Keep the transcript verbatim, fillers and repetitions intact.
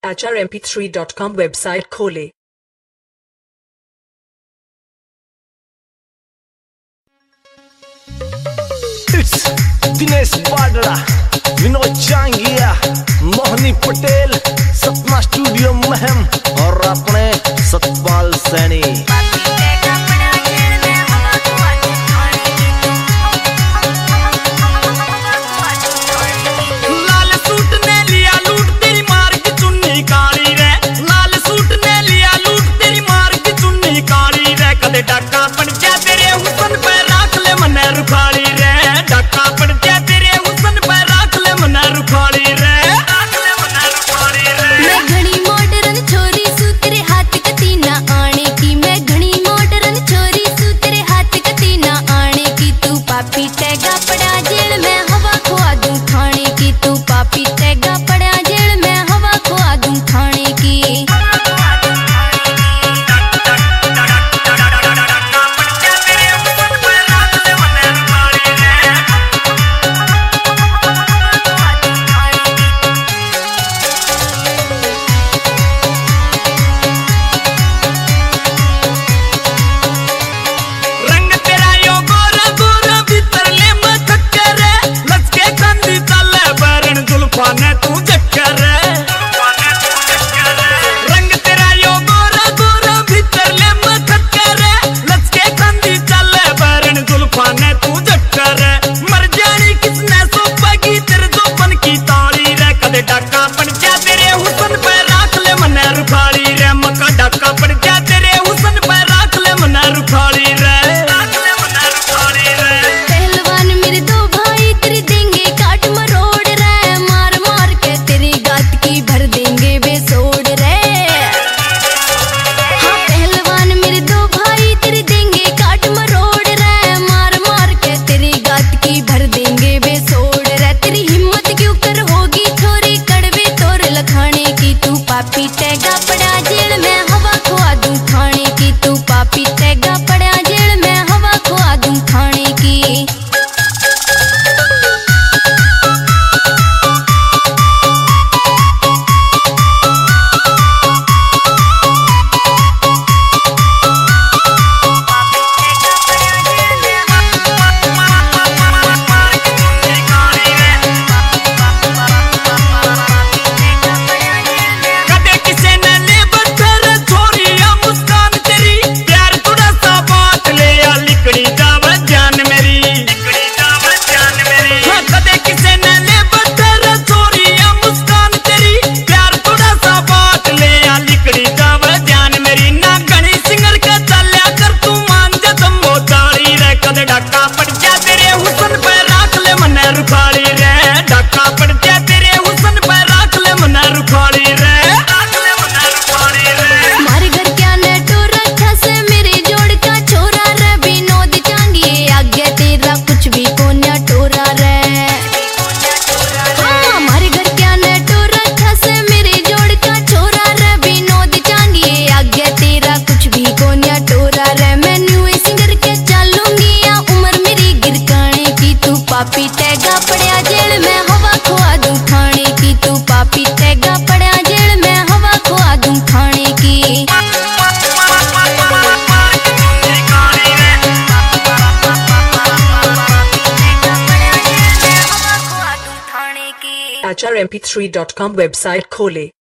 आचार M P three dot com website खोले। दिनेश पाडड़ा, विनोद चांगिया, मोहनी पटेल, सपना स्टूडियो महम और अपने सतपाल सैनी। लाल सूट ने लिया लूट तेरी मार की चुन्नी काली रे, लाल सूट ने लिया लूट तेरी मार की चुन्नी काली रे। कदे डाका पड़ जा तेरे हुस्न पे राख ले मने रुखाली रे, डाका पड़ जा तेरे हुस्न पे राख ले मने रुखाली रे, राख ले मने रुखाली रे। मैं घनी मॉडर्न छोरी सू तेरे हाथ कती ना आने की, मैं घनी मॉडर्न छोरी सू तेरे हाथ कती ना आने की। तू पापी टैगा पड़ा जेल में हवा खुआ दूं खाने की, तू पापी टैगा पड़ा जेल में हवा खुआ दूं खाने की। ने तू चक्कर रंग तेरा यो गोरा गोरा भीतर ले मथक्कर, लचके कंदी चल बरन जुल्फा ने तू चक्कर। मर जानी किसने सोपेगी तेरे जोबन की ताली रे, कदे डाका पड़ जा तेरे हुस्न पे राख ले मने रुखाली रे, मका डाका पड़ जा तेरे हुस्न पे राख ले मने रुखाली रे, राख ले मने रुखाली रे। पहलवान मेरे दो भाई तेरी देंगे काट मरोड़ रे, मार मार के तेरी गात की भर देंगे बेसोड़ रे। हाँ पहलवान मेरे दो भाई तेरी देंगे काट मरोड़ रे, मार मार के तेरी गात की भर देंगे बेसोड़ रे। तेरी हिम्मत क्यों कर होगी छोरी कड़वे तोर लखाने की, तू पापी टैगा पड़ा जेल में हवा खुआ दूं खाने की, तू पापी टैगा पड़ा जेल में हवा खुआ दूं खाने की। डाका पड़ जा तेरे हुस्न पे राख ले मने रुखाली रे, डाका पड़ जा तेरे हुस्न पे राख ले मने रुखाली रे, राख ले मने रुखाली रे। मारे घर क्या नेटो रखा से मेरे जोड़ का छोरा रे, विनोद चांगिए आगे तेरा कुछ भी कोन्या टोरा रे। हाँ मारे घर क्या नेटो रखा से मेरे जोड़ का छोरा रे, विनोद चांगिए आगे तेरा कुछ भी कोन्या टोरा रे। मैं न्यू सिंगर के चलूंगी पापी टैगा पड़ा जेल में हवा खुआ दूं खाने की, तू पापी टैगा पड़ा जेल में हवा खुआ दूं खाने की। आचार M P three dot com website खोले।